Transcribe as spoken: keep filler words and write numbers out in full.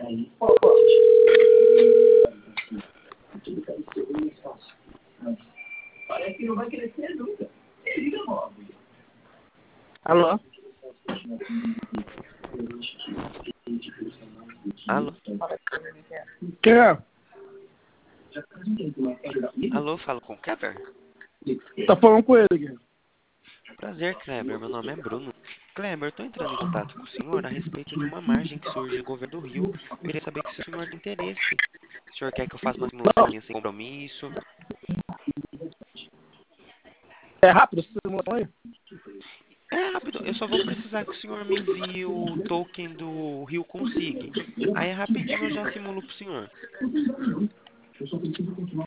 Alô? Alô? Quem é? Alô, falo com o Kleber? Tá falando com ele, Guilherme. Prazer, Kleber. Meu nome é Bruno. Kleber, estou entrando em contato com o senhor a respeito de uma margem que surge no governo do Rio. Queria saber se o senhor tem interesse. O senhor quer que eu faça uma simulação sem compromisso? É rápido essa simulação aí? É rápido, eu só vou precisar que o senhor me envie o token do Rio Consig. Aí é rapidinho eu já simulo pro senhor.